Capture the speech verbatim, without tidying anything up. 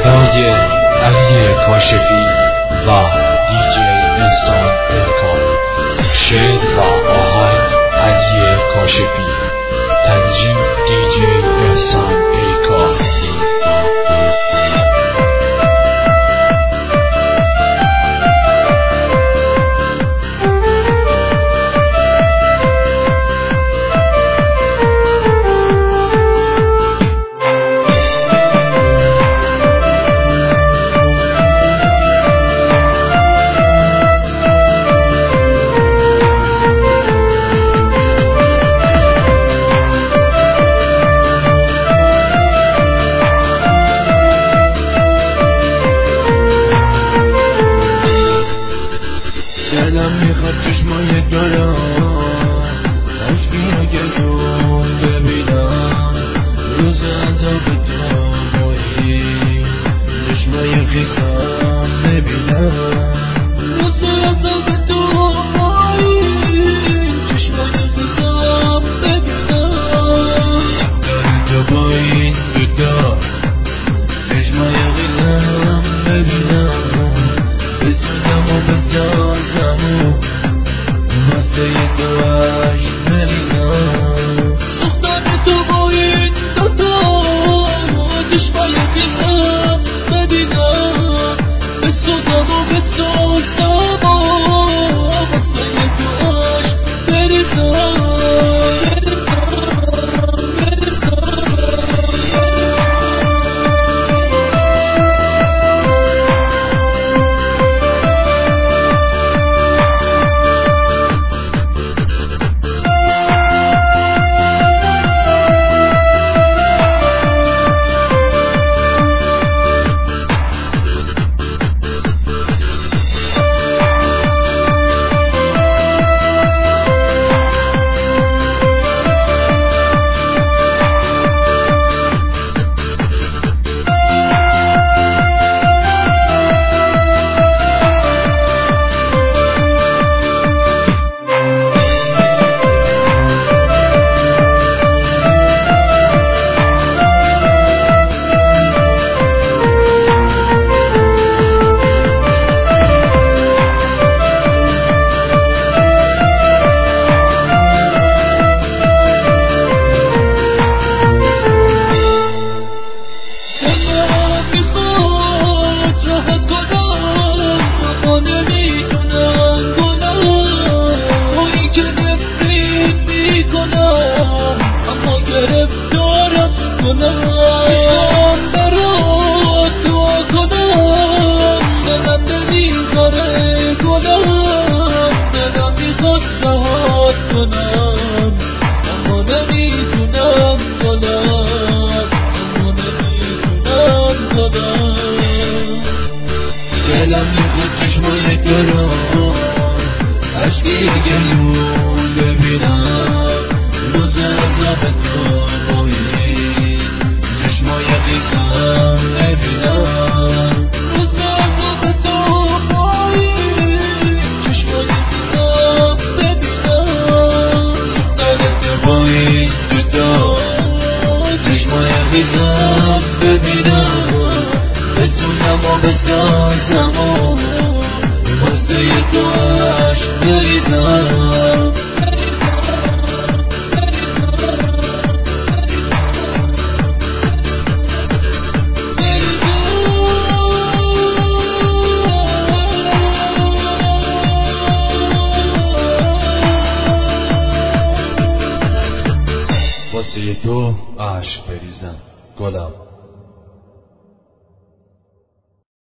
صدای علی کاشفی و دیجی احسان ارکان. شعر و آهنگ علی کاشفی، تنظیم دیجی احسان ارکان. دلم میخواد چشمای دارم عشقی رو گلون ببینم، روز عذاب دامایی چشمای قیسم ببینم، روز عذاب دامایی چشمای قیسم ببینم. داری تو با این دوتا چشمای قیسم ببینم، بسازم و بسازم و واسه تو عشق بریزم. ساختن تو با این دوتا چشمای قیسم ببینم، بسازم و بسازم و واسه تو عشق بریزم. دلم میخواد چشمای دارم عشقی گلون ببینم، روز عذاب دامایی چشمای قیسم ببینم، روز عذاب دامایی چشمای قیسم ببینم. ساختن با این دوتا چشمای قیسم ببینم، بسونم و بسازم و واسه تو عشق بریزم. واسه تو عشق بریزم گلم.